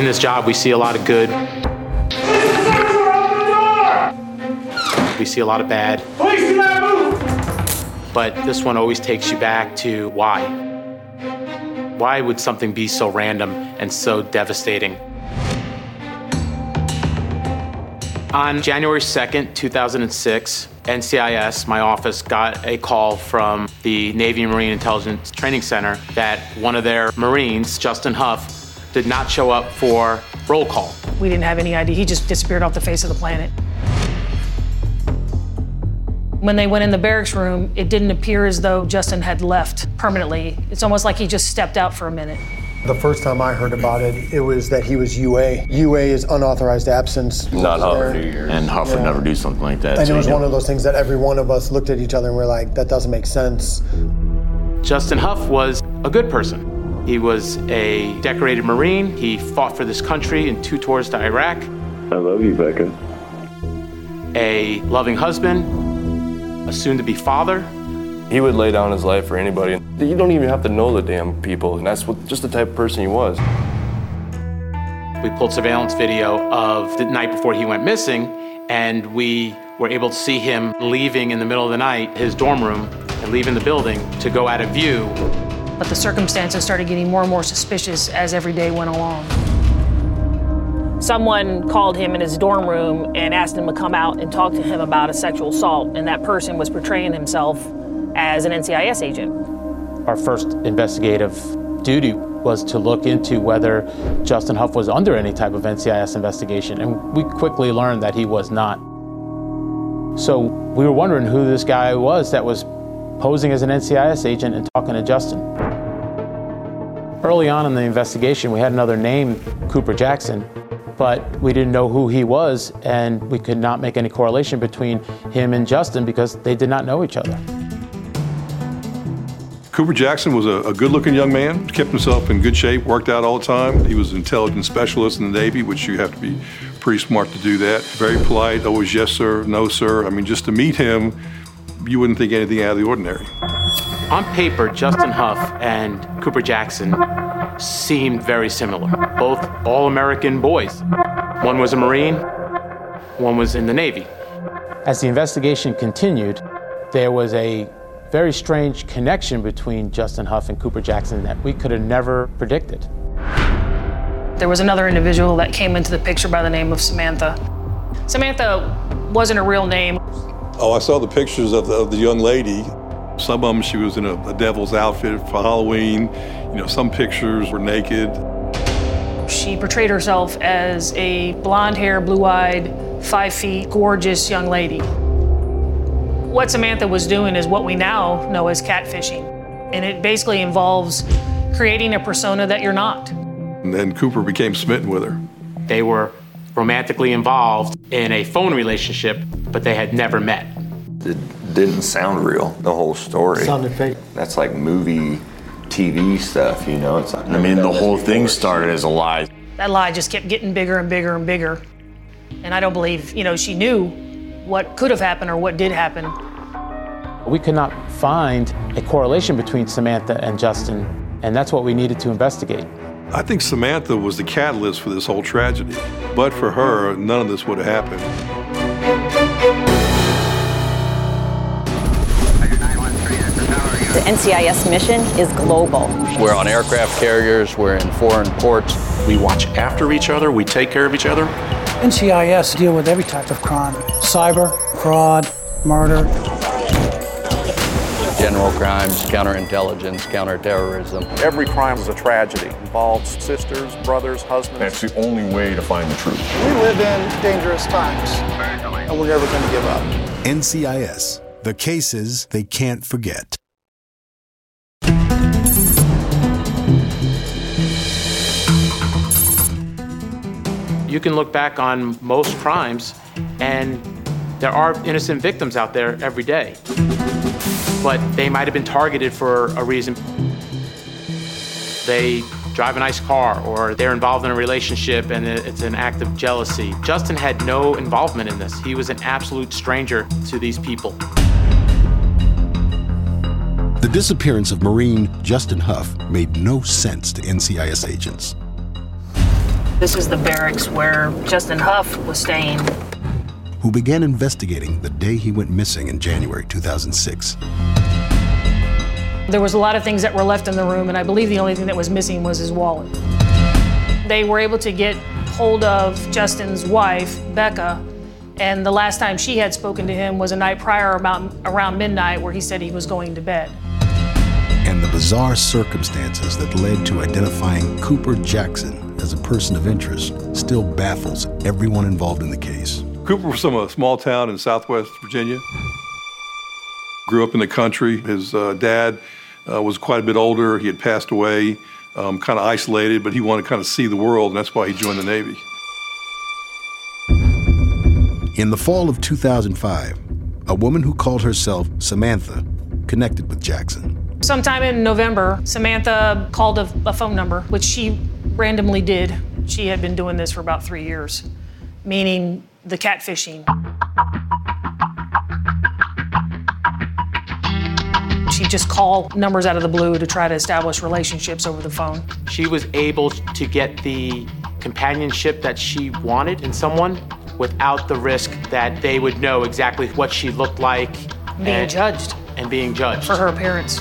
this job, we see a lot of good. We see a lot of bad. Police do not move! But this one always takes you back to why. Why would something be so random and so devastating? On January 2nd, 2006, NCIS, my office, got a call from the Navy Marine Intelligence Training Center that one of their Marines, Justin Huff, did not show up for roll call. We didn't have any idea. He just disappeared off the face of the planet. When they went in the barracks room, it didn't appear as though Justin had left permanently. It's almost like he just stepped out for a minute. The first time I heard about it, it was that he was UA. UA is unauthorized absence. Not Huff. And Huff would never do something like that. And it was one of those things that every one of us looked at each other and we're like, that doesn't make sense. Justin Huff was a good person. He was a decorated Marine. He fought for this country in 2 tours to Iraq. I love you, Becca. A loving husband, a soon-to-be father. He would lay down his life for anybody. You don't even have to know the damn people, and that's just the type of person he was. We pulled surveillance video of the night before he went missing, and we were able to see him leaving in the middle of the night his dorm room and leaving the building to go out of view. But the circumstances started getting more and more suspicious as every day went along. Someone called him in his dorm room and asked him to come out and talk to him about a sexual assault, and that person was portraying himself as an NCIS agent. Our first investigative duty was to look into whether Justin Huff was under any type of NCIS investigation, and we quickly learned that he was not. So we were wondering who this guy was that was posing as an NCIS agent and talking to Justin. Early on in the investigation, we had another name, Cooper Jackson, but we didn't know who he was, and we could not make any correlation between him and Justin because they did not know each other. Cooper Jackson was a good-looking young man, kept himself in good shape, worked out all the time. He was an intelligence specialist in the Navy, which you have to be pretty smart to do that. Very polite, always yes sir, no sir. I mean, just to meet him, you wouldn't think anything out of the ordinary. On paper, Justin Huff and Cooper Jackson seemed very similar. Both all-American boys. One was a Marine, one was in the Navy. As the investigation continued, there was a very strange connection between Justin Huff and Cooper Jackson that we could have never predicted. There was another individual that came into the picture by the name of Samantha. Samantha wasn't a real name. Oh, I saw the pictures of the young lady. Some of them, she was in a devil's outfit for Halloween. You know, some pictures were naked. She portrayed herself as a blonde-haired, blue-eyed, 5 feet, gorgeous young lady. What Samantha was doing is what we now know as catfishing. And it basically involves creating a persona that you're not. And then Cooper became smitten with her. They were romantically involved in a phone relationship, but they had never met. It didn't sound real, the whole story. It sounded fake. That's like movie, TV stuff, you know? I mean, the whole thing started as a lie. That lie just kept getting bigger and bigger and bigger. And I don't believe, she knew what could have happened or what did happen. We could not find a correlation between Samantha and Justin, and that's what we needed to investigate. I think Samantha was the catalyst for this whole tragedy. But for her, none of this would have happened. The NCIS mission is global. We're on aircraft carriers, we're in foreign ports. We watch after each other, we take care of each other. NCIS deal with every type of crime. Cyber, fraud, murder. General crimes, counterintelligence, counterterrorism. Every crime is a tragedy. Involves sisters, brothers, husbands. That's the only way to find the truth. We live in dangerous times, and we're never going to give up. NCIS, the cases they can't forget. You can look back on most crimes, and there are innocent victims out there every day. But they might have been targeted for a reason. They drive a nice car, or they're involved in a relationship and it's an act of jealousy. Justin had no involvement in this. He was an absolute stranger to these people. The disappearance of Marine Justin Huff made no sense to NCIS agents. This is the barracks where Justin Huff was staying. Who began investigating the day he went missing in January 2006. There was a lot of things that were left in the room, and I believe the only thing that was missing was his wallet. They were able to get hold of Justin's wife, Becca, and the last time she had spoken to him was a night prior around midnight where he said he was going to bed. And the bizarre circumstances that led to identifying Cooper Jackson as a person of interest still baffles everyone involved in the case. Cooper was from a small town in southwest Virginia. Grew up in the country. His dad was quite a bit older. He had passed away, kind of isolated, but he wanted to kind of see the world, and that's why he joined the Navy. In the fall of 2005, a woman who called herself Samantha connected with Jackson. Sometime in November, Samantha called a phone number, which she randomly did. She had been doing this for about 3 years, meaning the catfishing. She'd just call numbers out of the blue to try to establish relationships over the phone. She was able to get the companionship that she wanted in someone without the risk that they would know exactly what she looked like. Being judged. And being judged. For her appearance.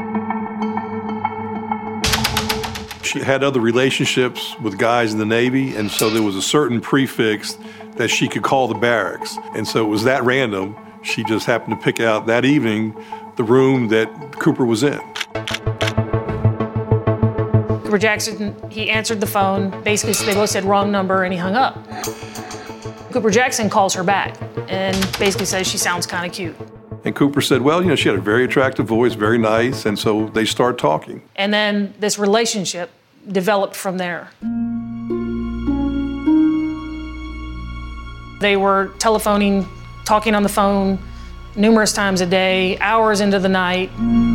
She had other relationships with guys in the Navy, and so there was a certain prefix that she could call the barracks. And so it was that random. She just happened to pick out that evening the room that Cooper was in. Cooper Jackson, he answered the phone. Basically, they both said wrong number, and he hung up. Cooper Jackson calls her back and basically says she sounds kind of cute. And Cooper said, well, you know, she had a very attractive voice, very nice, and so they start talking. And then this relationship developed from there. They were telephoning, talking on the phone numerous times a day, hours into the night.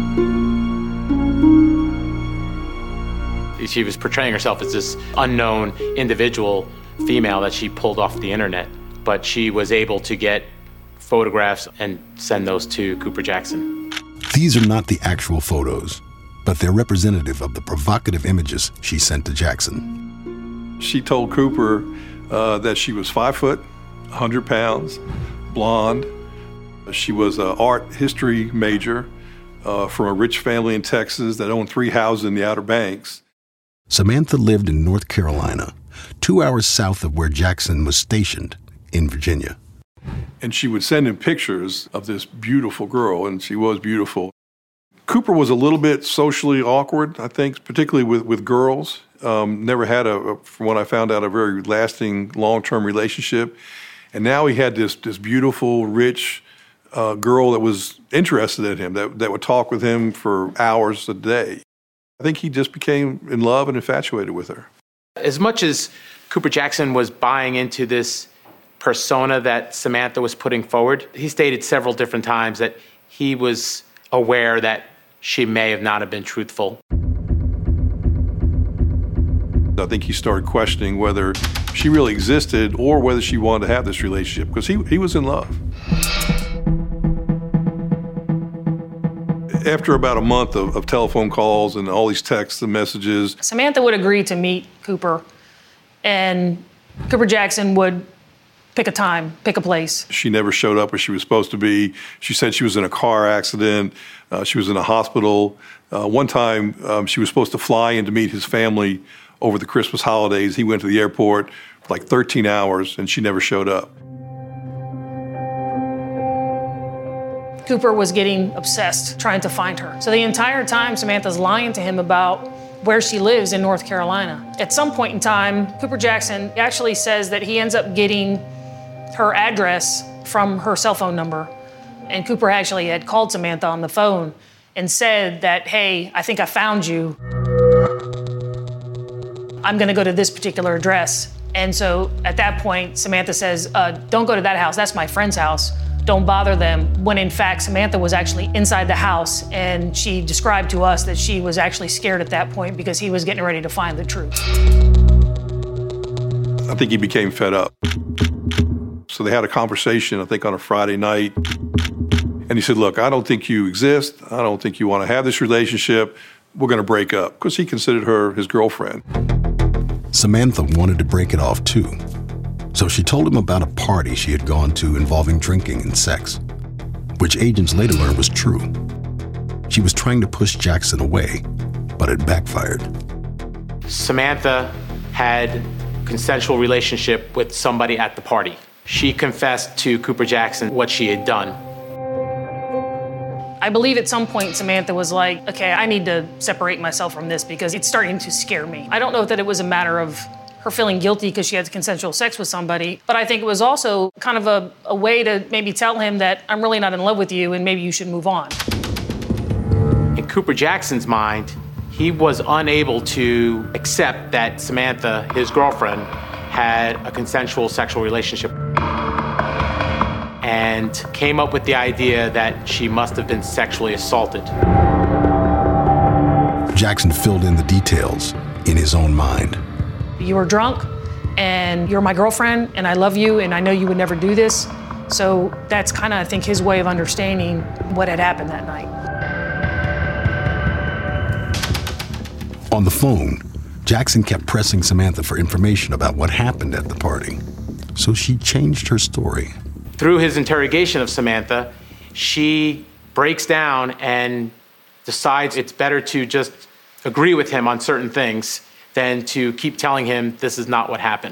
She was portraying herself as this unknown individual female that she pulled off the internet, but she was able to get photographs and send those to Cooper Jackson. These are not the actual photos, but they're representative of the provocative images she sent to Jackson. She told Cooper that she was 5 foot, 100 pounds, blonde. She was an art history major from a rich family in Texas that owned 3 houses in the Outer Banks. Samantha lived in North Carolina, 2 hours south of where Jackson was stationed in Virginia. And she would send him pictures of this beautiful girl, and she was beautiful. Cooper was a little bit socially awkward, I think, particularly with girls. Never had, from what I found out, a very lasting, long-term relationship. And now he had this beautiful, rich girl that was interested in him, that would talk with him for hours a day. I think he just became in love and infatuated with her. As much as Cooper Jackson was buying into this persona that Samantha was putting forward, he stated several different times that he was aware that she may have not have been truthful. I think he started questioning whether she really existed or whether she wanted to have this relationship, because he was in love. After about a month of telephone calls and all these texts and messages, Samantha would agree to meet Cooper, and Cooper Jackson would pick a time, pick a place. She never showed up where she was supposed to be. She said she was in a car accident. She was in a hospital. One time, she was supposed to fly in to meet his family over the Christmas holidays. He went to the airport for like 13 hours, and she never showed up. Cooper was getting obsessed, trying to find her. So the entire time, Samantha's lying to him about where she lives in North Carolina. At some point in time, Cooper Jackson actually says that he ends up getting her address from her cell phone number. And Cooper actually had called Samantha on the phone and said that, hey, I think I found you. I'm gonna go to this particular address. And so at that point, Samantha says, don't go to that house, that's my friend's house. Don't bother them, when in fact, Samantha was actually inside the house, and she described to us that she was actually scared at that point because he was getting ready to find the truth. I think he became fed up. So they had a conversation, I think, on a Friday night, and he said, look, I don't think you exist. I don't think you want to have this relationship. We're going to break up, because he considered her his girlfriend. Samantha wanted to break it off too. So she told him about a party she had gone to involving drinking and sex, which agents later learned was true. She was trying to push Jackson away, but it backfired. Samantha had a consensual relationship with somebody at the party. She confessed to Cooper Jackson what she had done. I believe at some point Samantha was like, okay, I need to separate myself from this because it's starting to scare me. I don't know that it was a matter of her feeling guilty because she had consensual sex with somebody, but I think it was also kind of a way to maybe tell him that I'm really not in love with you and maybe you should move on. In Cooper Jackson's mind, he was unable to accept that Samantha, his girlfriend, had a consensual sexual relationship and came up with the idea that she must have been sexually assaulted. Jackson filled in the details in his own mind. You were drunk, and you're my girlfriend, and I love you, and I know you would never do this. So that's kind of, I think, his way of understanding what had happened that night. On the phone, Jackson kept pressing Samantha for information about what happened at the party. So she changed her story. Through his interrogation of Samantha, she breaks down and decides it's better to just agree with him on certain things than to keep telling him this is not what happened.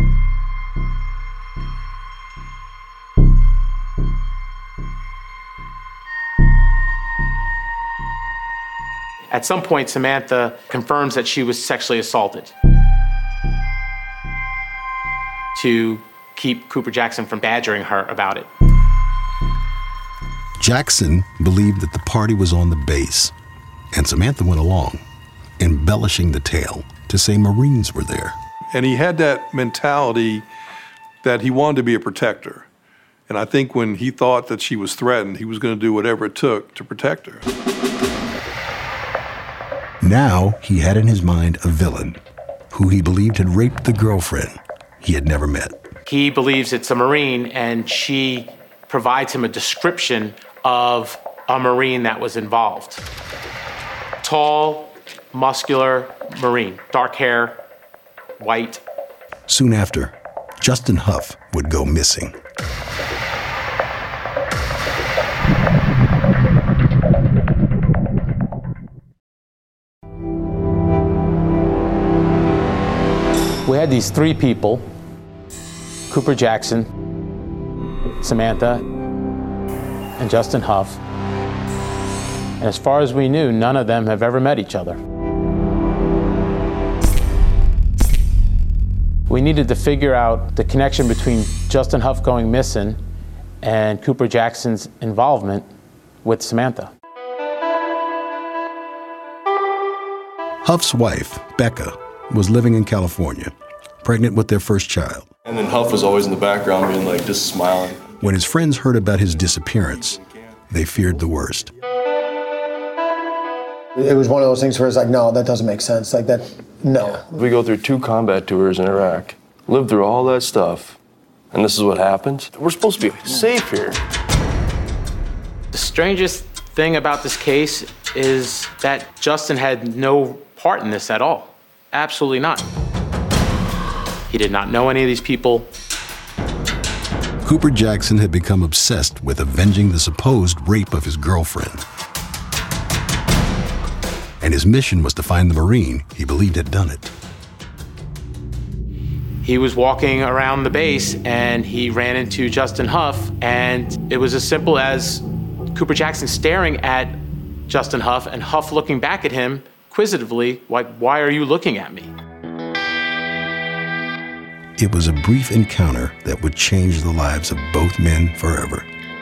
At some point, Samantha confirms that she was sexually assaulted to keep Cooper Jackson from badgering her about it. Jackson believed that the party was on the base, and Samantha went along, embellishing the tale to say Marines were there. And he had that mentality that he wanted to be a protector. And I think when he thought that she was threatened, he was going to do whatever it took to protect her. Now he had in his mind a villain who he believed had raped the girlfriend he had never met. He believes it's a Marine, and she provides him a description of a Marine that was involved. Tall, muscular Marine, dark hair, white. Soon after, Justin Huff would go missing. We had these three people, Cooper Jackson, Samantha, and Justin Huff. And as far as we knew, none of them have ever met each other. We needed to figure out the connection between Justin Huff going missing and Cooper Jackson's involvement with Samantha. Huff's wife, Becca, was living in California, pregnant with their first child. And then Huff was always in the background being like, just smiling. When his friends heard about his disappearance, they feared the worst. It was one of those things where it's like, no, that doesn't make sense. Like that, no. We go through 2 combat tours in Iraq, lived through all that stuff, and this is what happens? We're supposed to be safe here. The strangest thing about this case is that Justin had no part in this at all. Absolutely not. He did not know any of these people. Cooper Jackson had become obsessed with avenging the supposed rape of his girlfriend. And his mission was to find the Marine he believed had done it. He was walking around the base and he ran into Justin Huff, and it was as simple as Cooper Jackson staring at Justin Huff and Huff looking back at him inquisitively, like, why are you looking at me? It was a brief encounter that would change the lives of both men forever.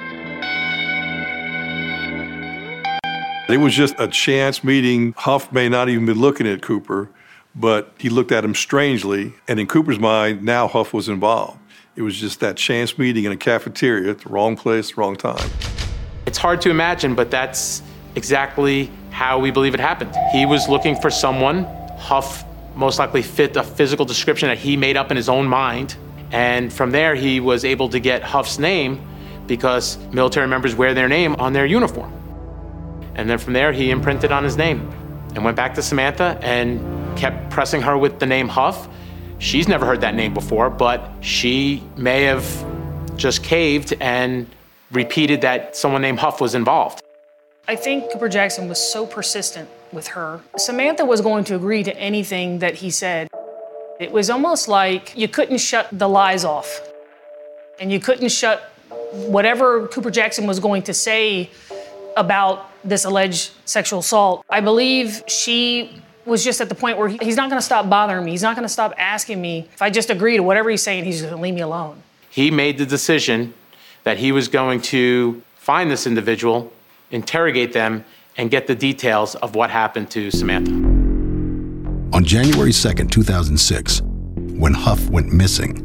It was just a chance meeting. Huff may not even be looking at Cooper, but he looked at him strangely, and in Cooper's mind, now Huff was involved. It was just that chance meeting in a cafeteria at the wrong place, wrong time. It's hard to imagine, but that's exactly how we believe it happened. He was looking for someone. Huff most likely fit a physical description that he made up in his own mind. And from there, he was able to get Huff's name because military members wear their name on their uniform. And then from there, he imprinted on his name and went back to Samantha and kept pressing her with the name Huff She's never heard that name before, but she may have just caved and repeated that someone named Huff was involved. I think Cooper Jackson was so persistent with her. Samantha was going to agree to anything that he said. It was almost like you couldn't shut the lies off, and you couldn't shut whatever Cooper Jackson was going to say about this alleged sexual assault. I believe she was just at the point where he's not going to stop bothering me. He's not going to stop asking me. If I just agree to whatever he's saying, he's just going to leave me alone. He made the decision that he was going to find this individual, interrogate them, and get the details of what happened to Samantha. On January 2nd, 2006, when Huff went missing,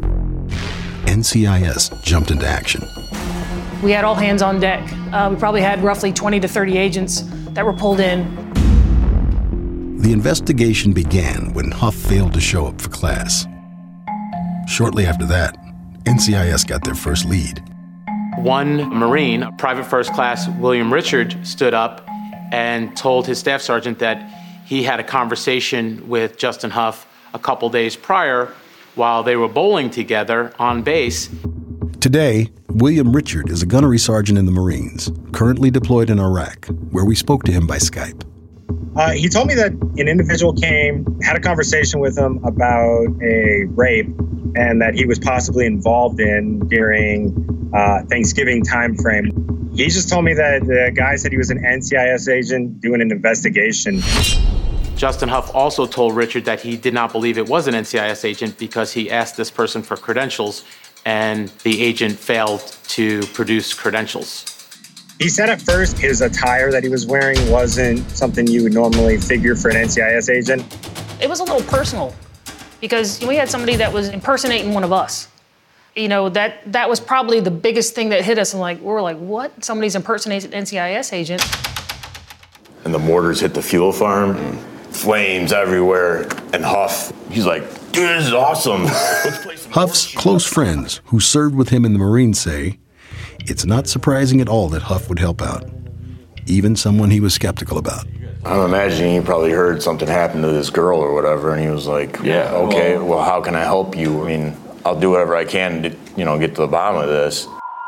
NCIS jumped into action. We had all hands on deck. We probably had roughly 20 to 30 agents that were pulled in. The investigation began when Huff failed to show up for class. Shortly after that, NCIS got their first lead. One Marine, Private First Class William Richard, stood up and told his staff sergeant that he had a conversation with Justin Huff a couple days prior while they were bowling together on base. Today, William Richard is a gunnery sergeant in the Marines, currently deployed in Iraq, where we spoke to him by Skype. He told me that an individual came, had a conversation with him about a rape, and that he was possibly involved in during Thanksgiving time frame. He just told me that the guy said he was an NCIS agent doing an investigation. Justin Huff also told Richard that he did not believe it was an NCIS agent because he asked this person for credentials and the agent failed to produce credentials. He said at first his attire that he was wearing wasn't something you would normally figure for an NCIS agent. It was a little personal because we had somebody that was impersonating one of us. You know, that was probably the biggest thing that hit us. And we're like, what? Somebody's impersonating an NCIS agent. And the mortars hit the fuel farm, flames everywhere, and Huff, he's like, dude, this is awesome. Huff's close friends who served with him in the Marines say it's not surprising at all that Huff would help out, even someone he was skeptical about. I'm imagining he probably heard something happen to this girl or whatever, and he was like, yeah, okay, well, how can I help you? I mean, I'll do whatever I can to, get to the bottom of this.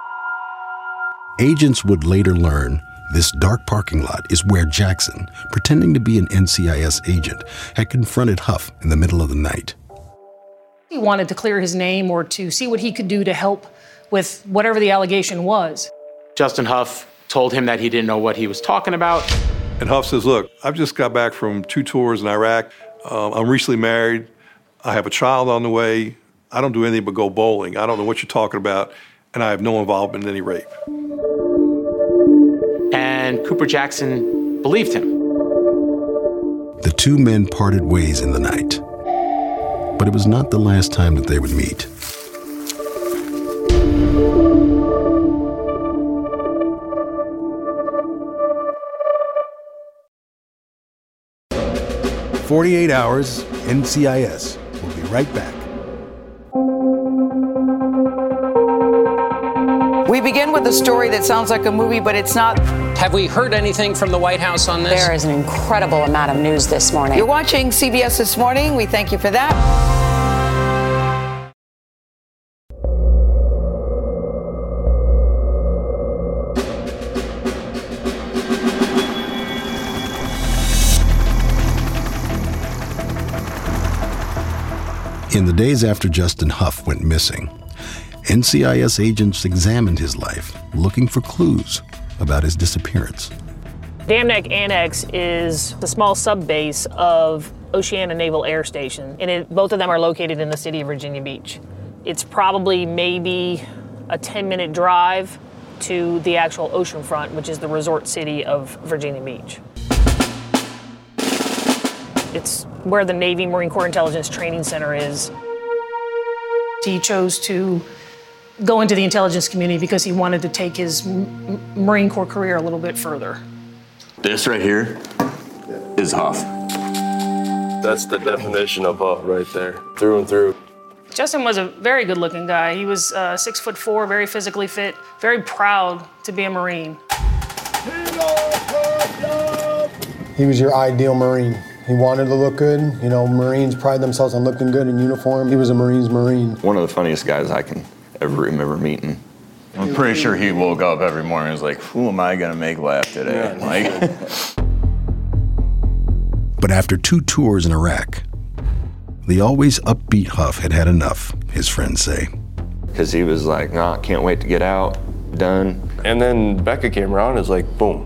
Agents would later learn this dark parking lot is where Jackson, pretending to be an NCIS agent, had confronted Huff in the middle of the night. He wanted to clear his name or to see what he could do to help with whatever the allegation was. Justin Huff told him that he didn't know what he was talking about. And Huff says, look, I've just got back from 2 tours in Iraq. I'm recently married. I have a child on the way. I don't do anything but go bowling. I don't know what you're talking about, and I have no involvement in any rape. And Cooper Jackson believed him. The two men parted ways in the night, but it was not the last time that they would meet. "48 Hours, NCIS. We'll be right back. We begin with a story that sounds like a movie, but it's not. Have we heard anything from the White House on this? There is an incredible amount of news this morning. You're watching CBS This Morning. We thank you for that. In the days after Justin Huff went missing, NCIS agents examined his life, looking for clues about his disappearance. Dam Neck Annex is the small sub-base of Oceana Naval Air Station, and both of them are located in the city of Virginia Beach. It's probably maybe a 10-minute drive to the actual oceanfront, which is the resort city of Virginia Beach. It's where the Navy Marine Corps Intelligence Training Center is. He chose to go into the intelligence community because he wanted to take his Marine Corps career a little bit further. This right here is Huff. That's the definition of Huff right there, through and through. Justin was a very good-looking guy. He was 6'4", very physically fit, very proud to be a Marine. He was your ideal Marine. He wanted to look good. You know, Marines pride themselves on looking good in uniform. He was a Marine's Marine. One of the funniest guys I can ever remember meeting. I'm pretty sure he woke up every morning and was like, who am I gonna make laugh today? But after 2 tours in Iraq, the always upbeat Huff had had enough, his friends say. Because he was like, nah, can't wait to get out, done. And then Becca came around and was like, boom.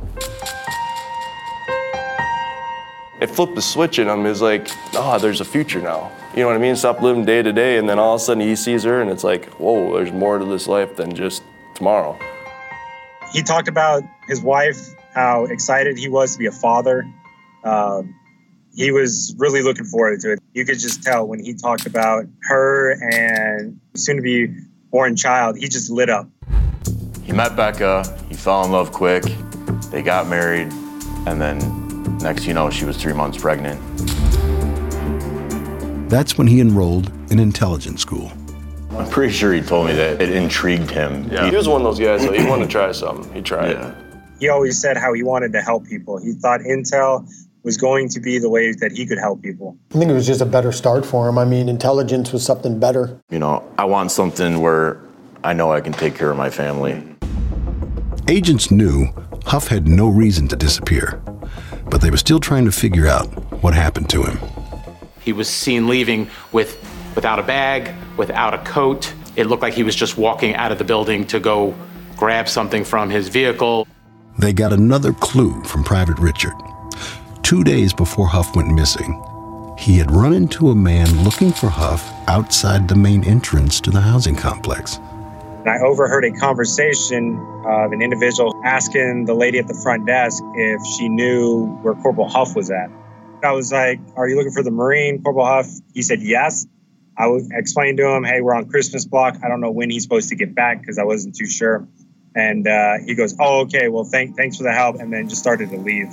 It flipped the switch in him. It was like, oh, there's a future now. You know what I mean? Stop living day to day, and then all of a sudden he sees her, and it's like, whoa, there's more to this life than just tomorrow. He talked about his wife, how excited he was to be a father. He was really looking forward to it. You could just tell when he talked about her and soon-to-be born child, he just lit up. He met Becca, he fell in love quick, they got married, and then next you know, she was 3 months pregnant. That's when he enrolled in intelligence school. I'm pretty sure he told me that it intrigued him. Yeah. He was one of those guys, though. He wanted to try something. He tried. Yeah. He always said how he wanted to help people. He thought Intel was going to be the way that he could help people. I think it was just a better start for him. I mean, intelligence was something better. You know, I want something where I know I can take care of my family. Agents knew Huff had no reason to disappear, but they were still trying to figure out what happened to him. He was seen leaving without a bag, without a coat. It looked like he was just walking out of the building to go grab something from his vehicle. They got another clue from Private Richard. 2 days before Huff went missing, he had run into a man looking for Huff outside the main entrance to the housing complex. And I overheard a conversation of an individual asking the lady at the front desk if she knew where Corporal Huff was at. I was like, are you looking for the Marine, Corporal Huff? He said, yes. I explained to him, hey, we're on Christmas block. I don't know when he's supposed to get back because I wasn't too sure. And he goes, oh, okay, well, thanks for the help, and then just started to leave.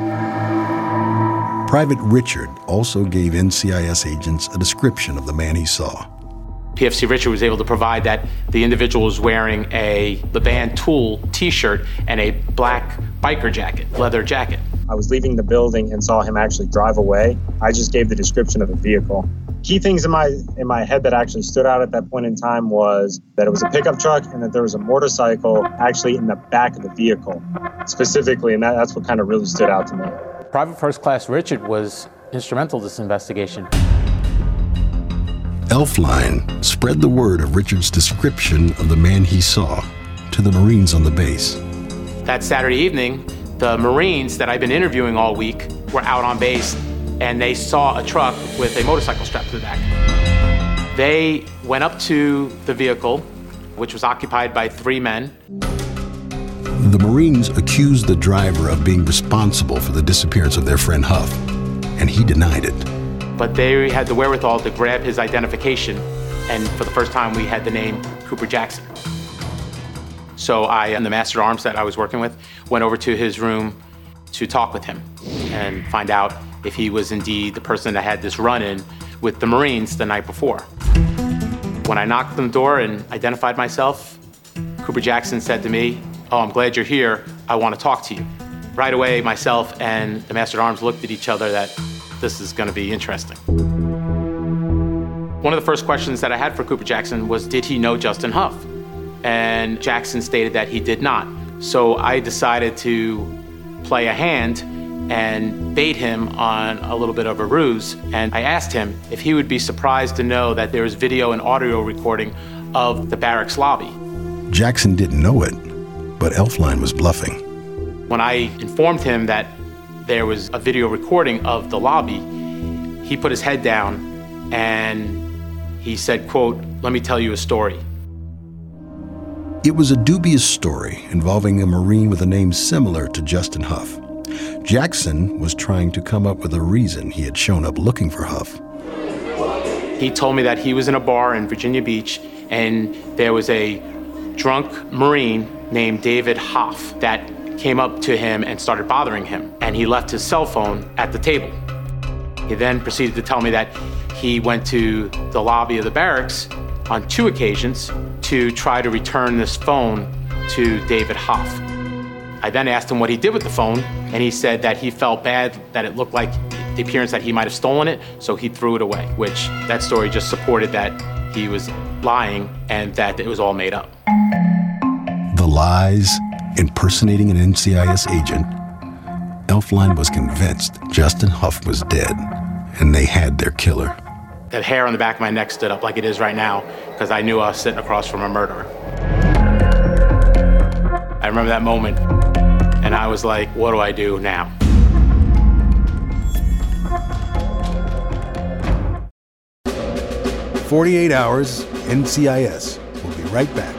Private Richard also gave NCIS agents a description of the man he saw. PFC Richard was able to provide that the individual was wearing a the band Tool t-shirt and a black biker jacket, leather jacket. I was leaving the building and saw him actually drive away. I just gave the description of the vehicle. Key things in my head that actually stood out at that point in time was that it was a pickup truck and that there was a motorcycle actually in the back of the vehicle specifically, and that's what kind of really stood out to me. Private First Class Richard was instrumental in this investigation. Elfline spread the word of Richard's description of the man he saw to the Marines on the base. That Saturday evening, the Marines that I've been interviewing all week were out on base, and they saw a truck with a motorcycle strapped to the back. They went up to the vehicle, which was occupied by 3 men. The Marines accused the driver of being responsible for the disappearance of their friend Huff, and he denied it. But they had the wherewithal to grab his identification, and for the first time we had the name Cooper Jackson. So I and the master arms that I was working with went over to his room to talk with him and find out if he was indeed the person that had this run-in with the Marines the night before. When I knocked on the door and identified myself, Cooper Jackson said to me, "Oh, I'm glad you're here. I want to talk to you." Right away, myself and the master at arms looked at each other that this is going to be interesting. One of the first questions that I had for Cooper Jackson was, did he know Justin Huff? And Jackson stated that he did not. So I decided to play a hand and bait him on a little bit of a ruse. And I asked him if he would be surprised to know that there was video and audio recording of the barracks lobby. Jackson didn't know it, but Elfline was bluffing. When I informed him that there was a video recording of the lobby, he put his head down and he said, quote, "Let me tell you a story." It was a dubious story involving a Marine with a name similar to Justin Huff. Jackson was trying to come up with a reason he had shown up looking for Huff. He told me that he was in a bar in Virginia Beach and there was a drunk Marine named David Hoff that came up to him and started bothering him, and he left his cell phone at the table. He then proceeded to tell me that he went to the lobby of the barracks on 2 occasions to try to return this phone to David Hoff. I then asked him what he did with the phone, and he said that he felt bad that it looked like the appearance that he might have stolen it, so he threw it away, which that story just supported that he was lying and that it was all made up. The lies, impersonating an NCIS agent, Elflein was convinced Justin Huff was dead, and they had their killer. That hair on the back of my neck stood up like it is right now, because I knew I was sitting across from a murderer. I remember that moment, and I was like, what do I do now? "48 Hours, NCIS." We'll be right back.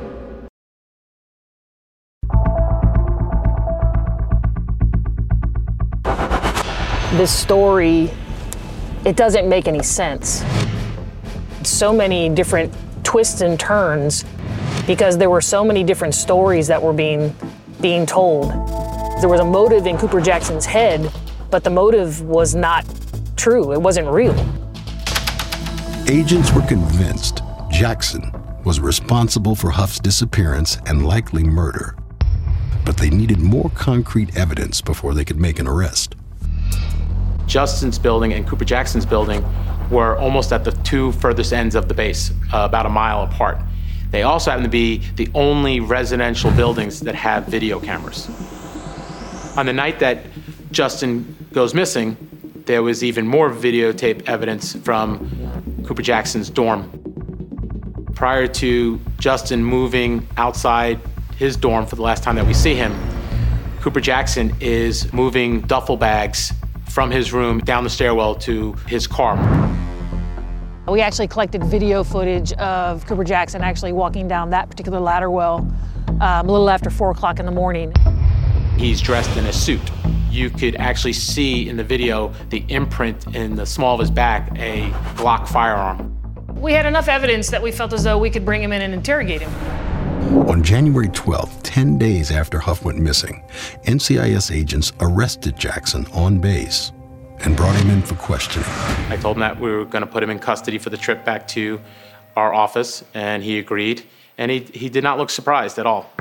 This story, it doesn't make any sense. So many different twists and turns because there were so many different stories that were being told. There was a motive in Cooper Jackson's head, but the motive was not true. It wasn't real. Agents were convinced Jackson was responsible for Huff's disappearance and likely murder, but they needed more concrete evidence before they could make an arrest. Justin's building and Cooper Jackson's building were almost at the two furthest ends of the base, about a mile apart. They also happen to be the only residential buildings that have video cameras. On the night that Justin goes missing, there was even more videotape evidence from Cooper Jackson's dorm. Prior to Justin moving outside his dorm for the last time that we see him, Cooper Jackson is moving duffel bags from his room down the stairwell to his car. We actually collected video footage of Cooper Jackson actually walking down that particular ladder well a little after 4 o'clock in the morning. He's dressed in a suit. You could actually see in the video the imprint in the small of his back, a Glock firearm. We had enough evidence that we felt as though we could bring him in and interrogate him. On January 12th, 10 days after Huff went missing, NCIS agents arrested Jackson on base and brought him in for questioning. I told him that we were going to put him in custody for the trip back to our office, and he agreed, and he did not look surprised at all.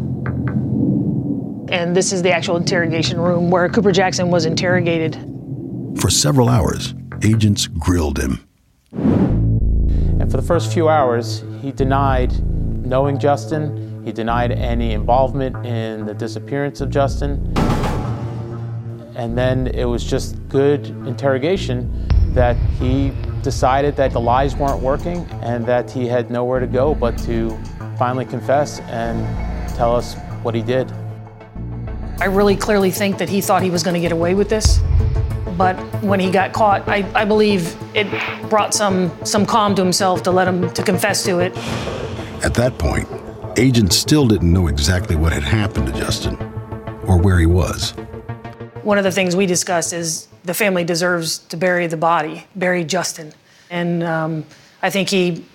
And this is the actual interrogation room where Cooper Jackson was interrogated. For several hours, agents grilled him. And for the first few hours, he denied knowing Justin. He denied any involvement in the disappearance of Justin. And then it was just good interrogation that he decided that the lies weren't working and that he had nowhere to go but to finally confess and tell us what he did. I really clearly think that he thought he was going to get away with this. But when he got caught, I believe it brought some calm to himself to let him to confess to it. At that point, agents still didn't know exactly what had happened to Justin or where he was. One of the things we discussed is the family deserves to bury the body, bury Justin. And I think he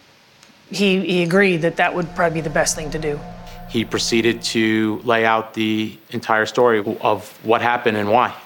agreed that would probably be the best thing to do. He proceeded to lay out the entire story of what happened and why.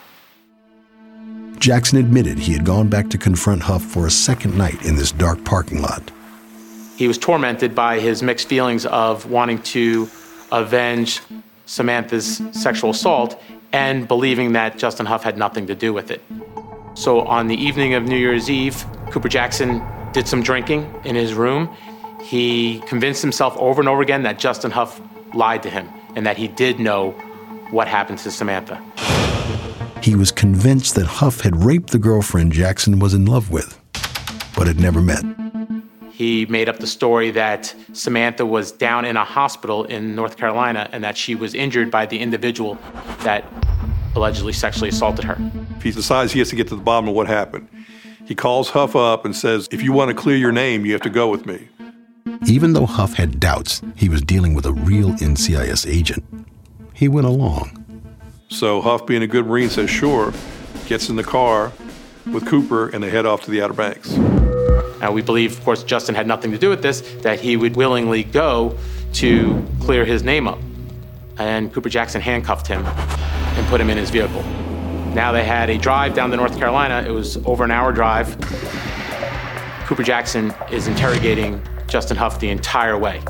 Jackson admitted he had gone back to confront Huff for a second night in this dark parking lot. He was tormented by his mixed feelings of wanting to avenge Samantha's sexual assault and believing that Justin Huff had nothing to do with it. So on the evening of New Year's Eve, Cooper Jackson did some drinking in his room. He convinced himself over and over again that Justin Huff lied to him and that he did know what happened to Samantha. He was convinced that Huff had raped the girlfriend Jackson was in love with, but had never met. He made up the story that Samantha was down in a hospital in North Carolina and that she was injured by the individual that allegedly sexually assaulted her. He decides he has to get to the bottom of what happened. He calls Huff up and says, if you want to clear your name, you have to go with me. Even though Huff had doubts he was dealing with a real NCIS agent, he went along. So Huff, being a good Marine, says, sure, gets in the car with Cooper, and they head off to the Outer Banks. Now, we believe, of course, Justin had nothing to do with this, that he would willingly go to clear his name up. And Cooper Jackson handcuffed him and put him in his vehicle. Now they had a drive down to North Carolina. It was over an hour drive. Cooper Jackson is interrogating Justin Huff the entire way.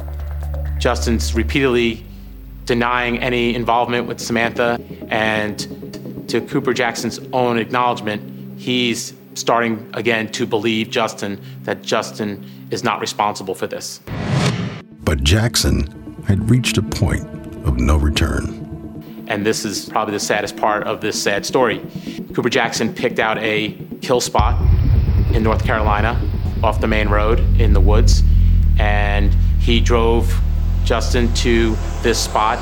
Justin's repeatedly denying any involvement with Samantha and to Cooper Jackson's own acknowledgement, he's starting again to believe that Justin is not responsible for this. But Jackson had reached a point of no return. And this is probably the saddest part of this sad story. Cooper Jackson picked out a kill spot in North Carolina off the main road in the woods, and he drove Justin to this spot.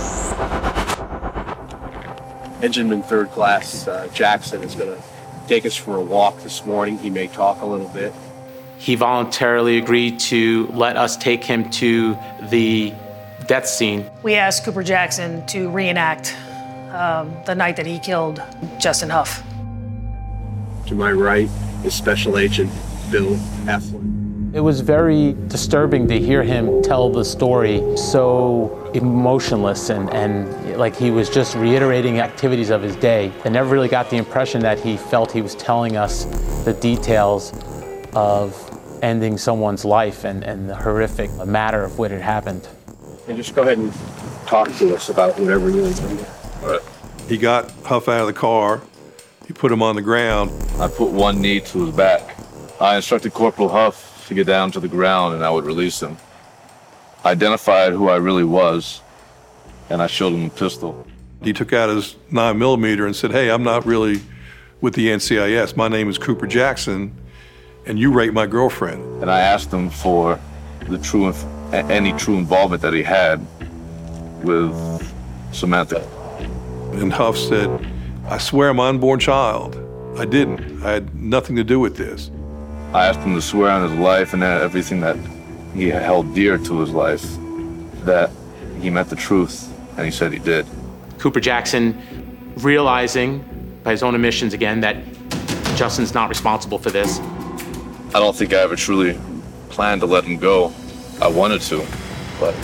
Benjamin Third Class Jackson is going to take us for a walk this morning. He may talk a little bit. He voluntarily agreed to let us take him to the death scene. We asked Cooper Jackson to reenact the night that he killed Justin Huff. To my right is Special Agent Bill Eflin. It was very disturbing to hear him tell the story so emotionless and like he was just reiterating activities of his day. I never really got the impression that he felt he was telling us the details of ending someone's life and the horrific matter of what had happened. And just go ahead and talk to us about whatever you want to do. He got Huff out of the car. He put him on the ground. I put one knee to his back. I instructed Corporal Huff to get down to the ground and I would release him. I identified who I really was, and I showed him a pistol. He took out his 9mm and said, "Hey, I'm not really with the NCIS. My name is Cooper Jackson, and you raped my girlfriend." And I asked him for any true involvement that he had with Samantha. And Huff said, "I swear I'm an unborn child. I didn't. I had nothing to do with this." I asked him to swear on his life and everything that he held dear to his life, that he meant the truth, and he said he did. Cooper Jackson, realizing by his own admissions again that Justin's not responsible for this. I don't think I ever truly planned to let him go. I wanted to, but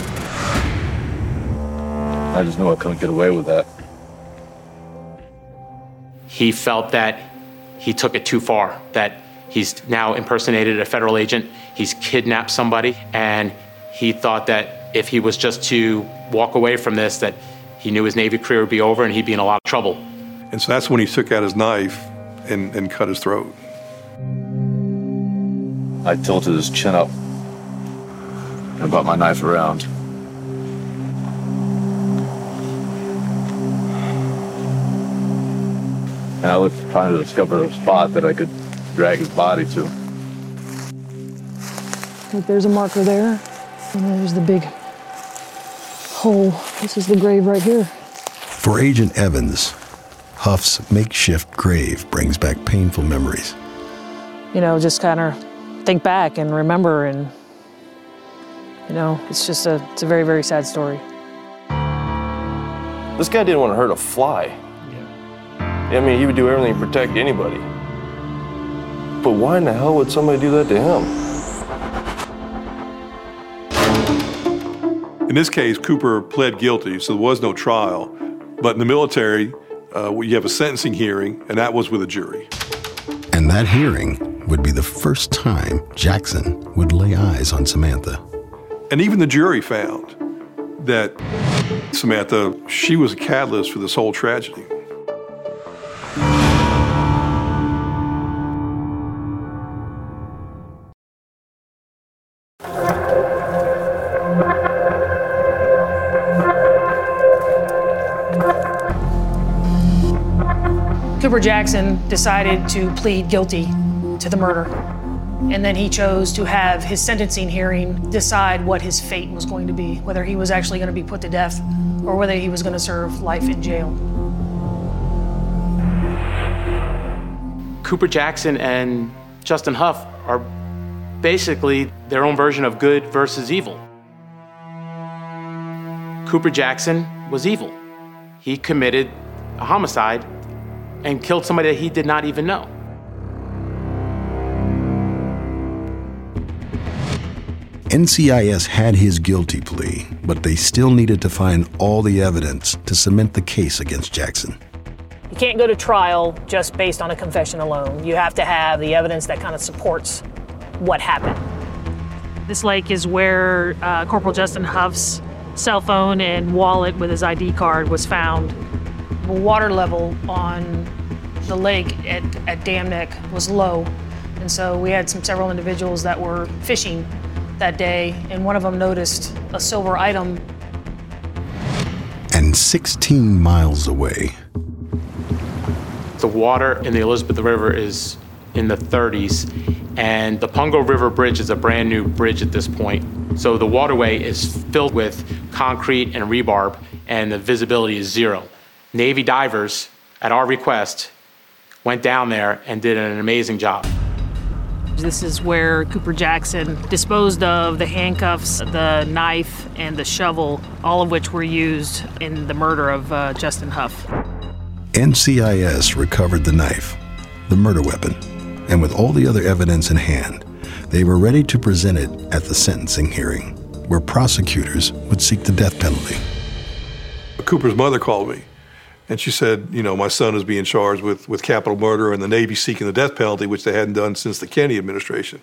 I just knew I couldn't get away with that. He felt that he took it too far, that he's now impersonated a federal agent, he's kidnapped somebody, and he thought that if he was just to walk away from this, that he knew his Navy career would be over and he'd be in a lot of trouble. And so that's when he took out his knife and cut his throat. I tilted his chin up and brought my knife around. And I was trying to discover a spot that I could drag his body to. Look, there's a marker there, and there's the big hole. This is the grave right here. For Agent Evans, Huff's makeshift grave brings back painful memories. You know, just kind of think back and remember, and you know, it's a very, very sad story. This guy didn't want to hurt a fly. I mean, he would do everything to protect anybody. But why in the hell would somebody do that to him? In this case, Cooper pled guilty, so there was no trial. But in the military, you have a sentencing hearing, and that was with a jury. And that hearing would be the first time Jackson would lay eyes on Samantha. And even the jury found that Samantha, she was a catalyst for this whole tragedy. Cooper Jackson decided to plead guilty to the murder. And then he chose to have his sentencing hearing decide what his fate was going to be, whether he was actually going to be put to death or whether he was going to serve life in jail. Cooper Jackson and Justin Huff are basically their own version of good versus evil. Cooper Jackson was evil. He committed a homicide and killed somebody that he did not even know. NCIS had his guilty plea, but they still needed to find all the evidence to cement the case against Jackson. You can't go to trial just based on a confession alone. You have to have the evidence that kind of supports what happened. This lake is where Corporal Justin Huff's cell phone and wallet with his ID card was found The water level on the lake at Dam Neck was low, and so we had several individuals that were fishing that day, and one of them noticed a silver item. And 16 miles away, the water in the Elizabeth River is in the 30s, and the Pungo River Bridge is a brand new bridge at this point. So the waterway is filled with concrete and rebarb, and the visibility is zero. Navy divers, at our request, went down there and did an amazing job. This is where Cooper Jackson disposed of the handcuffs, the knife, and the shovel, all of which were used in the murder of Justin Huff. NCIS recovered the knife, the murder weapon, and with all the other evidence in hand, they were ready to present it at the sentencing hearing, where prosecutors would seek the death penalty. Cooper's mother called me, and she said, you know, my son is being charged with capital murder and the Navy seeking the death penalty, which they hadn't done since the Kennedy administration.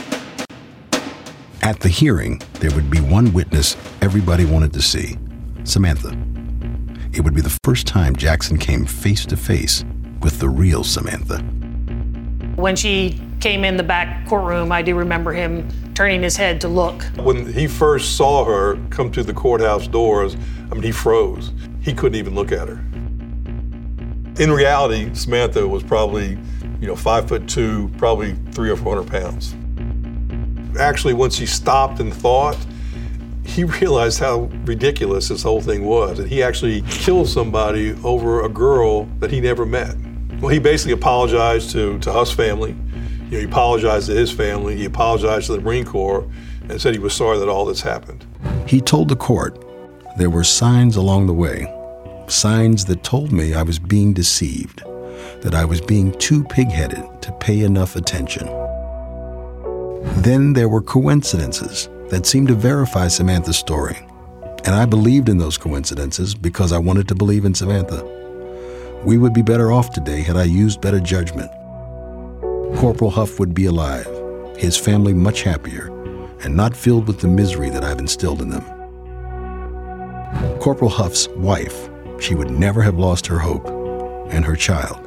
At the hearing, there would be one witness everybody wanted to see, Samantha. It would be the first time Jackson came face to face with the real Samantha. When she came in the back courtroom, I do remember him turning his head to look. When he first saw her come to the courthouse doors, I mean, he froze. He couldn't even look at her. In reality, Samantha was probably, 5'2", probably 300 or 400 pounds. Actually, once he stopped and thought, he realized how ridiculous this whole thing was. And he actually killed somebody over a girl that he never met. Well, he basically apologized to Huff's family. He apologized to his family. He apologized to the Marine Corps and said he was sorry that all this happened. He told the court there were signs along the way, signs that told me I was being deceived, that I was being too pig-headed to pay enough attention. Then there were coincidences that seemed to verify Samantha's story, and I believed in those coincidences because I wanted to believe in Samantha. We would be better off today had I used better judgment. Corporal Huff would be alive, his family much happier, and not filled with the misery that I've instilled in them. Corporal Huff's wife, she would never have lost her hope, and her child,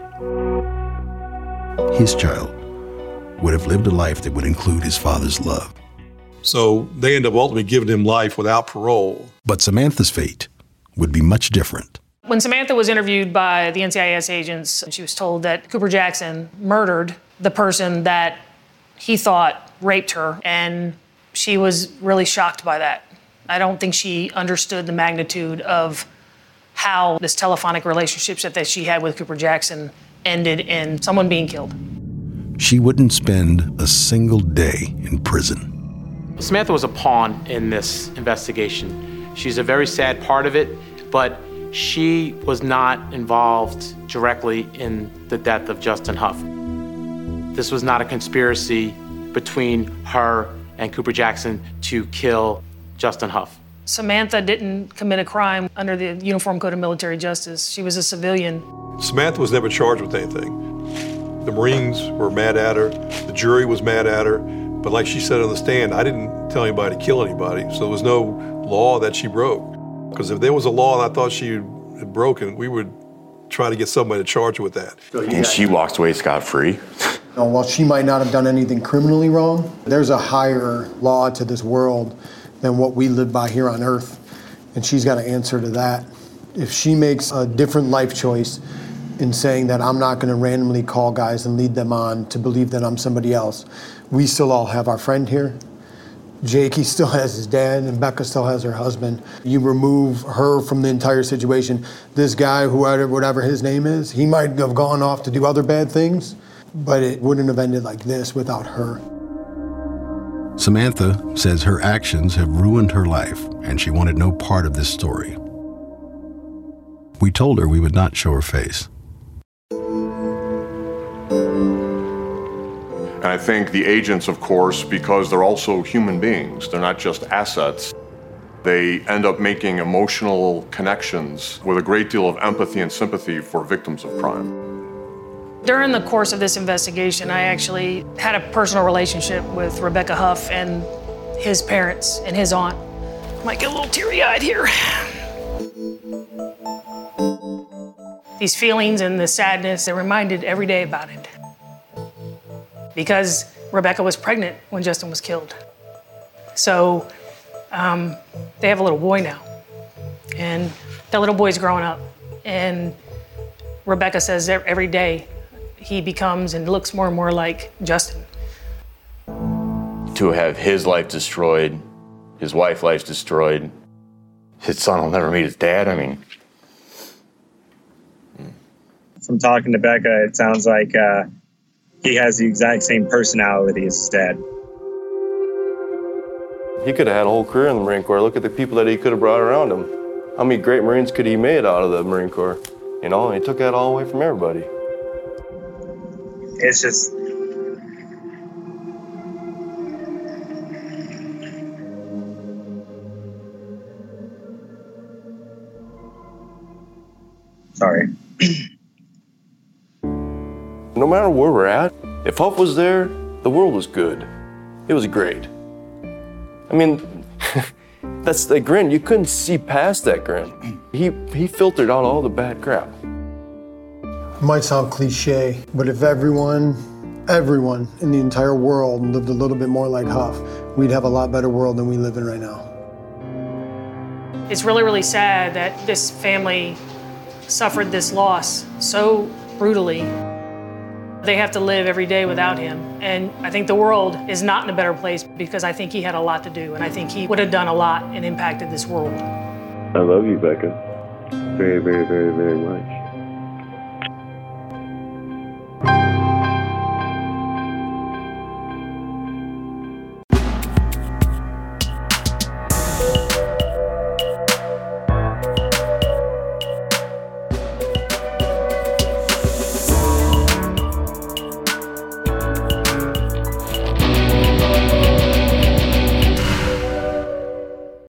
his child, would have lived a life that would include his father's love. So they end up ultimately giving him life without parole. But Samantha's fate would be much different. When Samantha was interviewed by the NCIS agents, she was told that Cooper Jackson murdered the person that he thought raped her, and she was really shocked by that. I don't think she understood the magnitude of how this telephonic relationship that she had with Cooper Jackson ended in someone being killed. She wouldn't spend a single day in prison. Samantha was a pawn in this investigation. She's a very sad part of it, but she was not involved directly in the death of Justin Huff. This was not a conspiracy between her and Cooper Jackson to kill Justin Huff. Samantha didn't commit a crime under the Uniform Code of Military Justice. She was a civilian. Samantha was never charged with anything. The Marines were mad at her, the jury was mad at her, but like she said on the stand, I didn't tell anybody to kill anybody, so there was no law that she broke. Because if there was a law that I thought she had broken, we would try to get somebody to charge her with that. And she walked away scot-free? While she might not have done anything criminally wrong, there's a higher law to this world than what we live by here on Earth, and she's got to answer to that. If she makes a different life choice in saying that I'm not going to randomly call guys and lead them on to believe that I'm somebody else, we still all have our friend here. Jakey still has his dad, and Becca still has her husband. You remove her from the entire situation. This guy, whatever his name is, he might have gone off to do other bad things, but it wouldn't have ended like this without her. Samantha says her actions have ruined her life, and she wanted no part of this story. We told her we would not show her face. And I think the agents, of course, because they're also human beings, they're not just assets, they end up making emotional connections with a great deal of empathy and sympathy for victims of crime. During the course of this investigation, I actually had a personal relationship with Rebecca Huff and his parents and his aunt. Might get a little teary-eyed here. These feelings and the sadness, they're reminded every day about it. Because Rebecca was pregnant when Justin was killed. So they have a little boy now. And that little boy's growing up. And Rebecca says every day he becomes and looks more and more like Justin. To have his life destroyed, his wife's life destroyed, his son will never meet his dad, I mean. From talking to Becca, it sounds like he has the exact same personality as his dad. He could have had a whole career in the Marine Corps. Look at the people that he could have brought around him. How many great Marines could he made out of the Marine Corps? You know, he took that all away from everybody. It's just... Sorry. No matter where we're at, if Huff was there, the world was good. It was great. I mean, that's the grin. You couldn't see past that grin. He filtered out all the bad crap. It might sound cliche, but if everyone in the entire world lived a little bit more like Huff, we'd have a lot better world than we live in right now. It's really, really sad that this family suffered this loss so brutally. They have to live every day without him. And I think the world is not in a better place because I think he had a lot to do, and I think he would have done a lot and impacted this world. I love you, Becca. Very, very, very, very much.